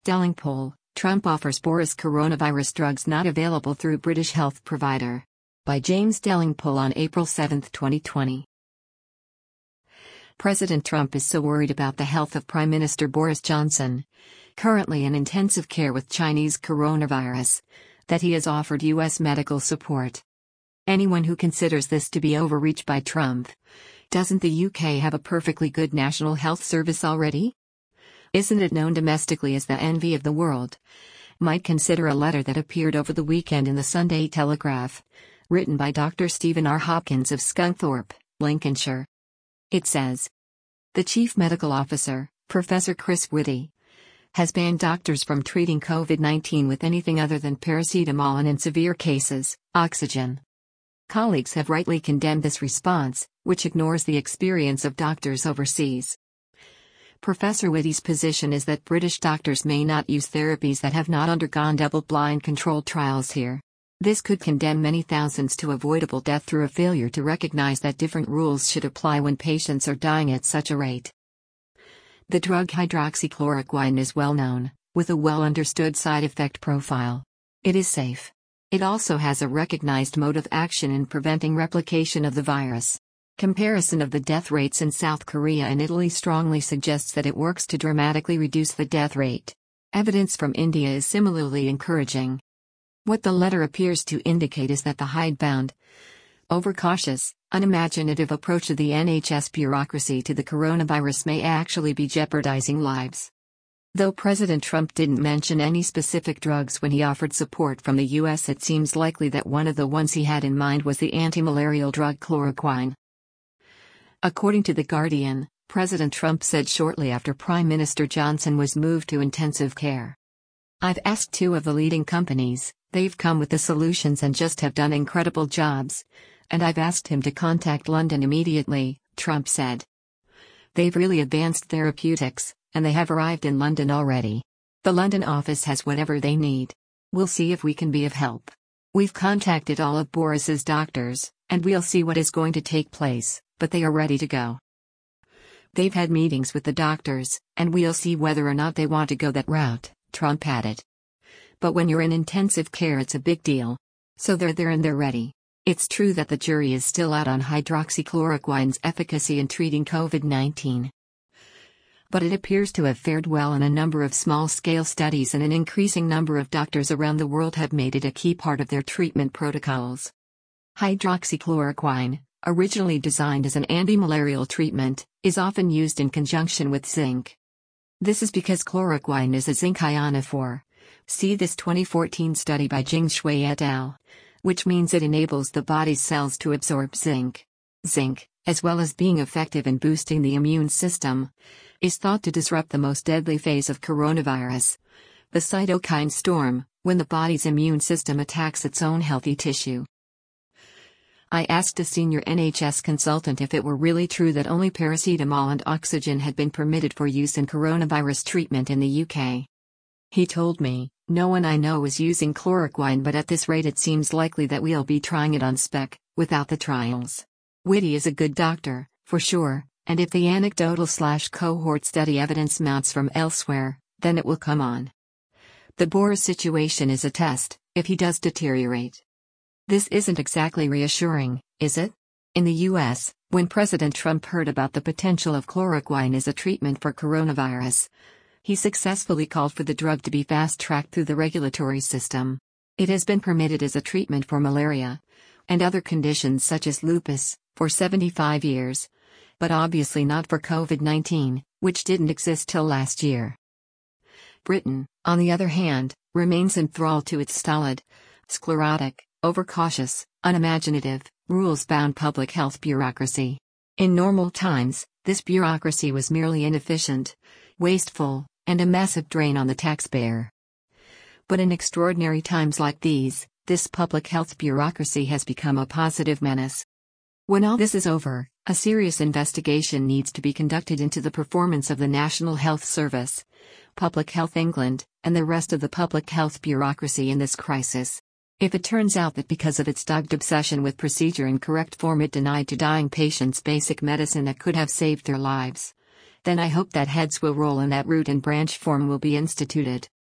Stelling poll, Trump offers Boris coronavirus drugs not available through British health provider. By James Delingpole on April 7, 2020. President Trump is so worried about the health of Prime Minister Boris Johnson, currently in intensive care with Chinese coronavirus, that he has offered U.S. medical support. Anyone who considers this to be overreach by Trump, doesn't the UK have a perfectly good national health service already? Isn't it known domestically as the envy of the world? Might consider a letter that appeared over the weekend in the Sunday Telegraph, written by Dr. Stephen R. Hopkins of Scunthorpe, Lincolnshire. It says, the Chief Medical Officer, Professor Chris Whitty, has banned doctors from treating COVID-19 with anything other than paracetamol and in severe cases, oxygen. Colleagues have rightly condemned this response, which ignores the experience of doctors overseas. Professor Whitty's position is that British doctors may not use therapies that have not undergone double-blind controlled trials here. This could condemn many thousands to avoidable death through a failure to recognize that different rules should apply when patients are dying at such a rate. The drug hydroxychloroquine is well known, with a well-understood side effect profile. It is safe. It also has a recognized mode of action in preventing replication of the virus. Comparison of the death rates in South Korea and Italy strongly suggests that it works to dramatically reduce the death rate. Evidence from India is similarly encouraging. What the letter appears to indicate is that the hidebound, overcautious, unimaginative approach of the NHS bureaucracy to the coronavirus may actually be jeopardizing lives. Though President Trump didn't mention any specific drugs when he offered support from the US, it seems likely that one of the ones he had in mind was the anti-malarial drug chloroquine. According to The Guardian, President Trump said shortly after Prime Minister Johnson was moved to intensive care, I've asked two of the leading companies, they've come with the solutions and just have done incredible jobs, and I've asked him to contact London immediately, Trump said. They've really advanced therapeutics, and they have arrived in London already. The London office has whatever they need. We'll see if we can be of help. We've contacted all of Boris's doctors, and we'll see what is going to take place, but they are ready to go. They've had meetings with the doctors, and we'll see whether or not they want to go that route, Trump added. But when you're in intensive care, it's a big deal. So they're there and they're ready. It's true that the jury is still out on hydroxychloroquine's efficacy in treating COVID-19. But it appears to have fared well in a number of small-scale studies, and an increasing number of doctors around the world have made it a key part of their treatment protocols. Hydroxychloroquine, originally designed as an anti-malarial treatment, is often used in conjunction with zinc. This is because chloroquine is a zinc ionophore. See this 2014 study by Jing Shui et al., which means it enables the body's cells to absorb zinc. Zinc, as well as being effective in boosting the immune system, is thought to disrupt the most deadly phase of coronavirus, the cytokine storm, when the body's immune system attacks its own healthy tissue. I asked a senior NHS consultant if it were really true that only paracetamol and oxygen had been permitted for use in coronavirus treatment in the UK. He told me, no one I know is using chloroquine, but at this rate it seems likely that we'll be trying it on spec, without the trials. Whitty is a good doctor, for sure, and if the anecdotal/cohort study evidence mounts from elsewhere, then it will come on. The Boris situation is a test, if he does deteriorate. This isn't exactly reassuring, is it? In the US, when President Trump heard about the potential of chloroquine as a treatment for coronavirus, he successfully called for the drug to be fast-tracked through the regulatory system. It has been permitted as a treatment for malaria and other conditions such as lupus for 75 years, but obviously not for COVID-19, which didn't exist till last year. Britain, on the other hand, remains enthralled to its stolid, sclerotic, overcautious, unimaginative, rules-bound public health bureaucracy. In normal times, this bureaucracy was merely inefficient, wasteful, and a massive drain on the taxpayer. But in extraordinary times like these, this public health bureaucracy has become a positive menace. When all this is over, a serious investigation needs to be conducted into the performance of the National Health Service, Public Health England, and the rest of the public health bureaucracy in this crisis. If it turns out that because of its dogged obsession with procedure and correct form it denied to dying patients basic medicine that could have saved their lives, then I hope that heads will roll and that root and branch form will be instituted.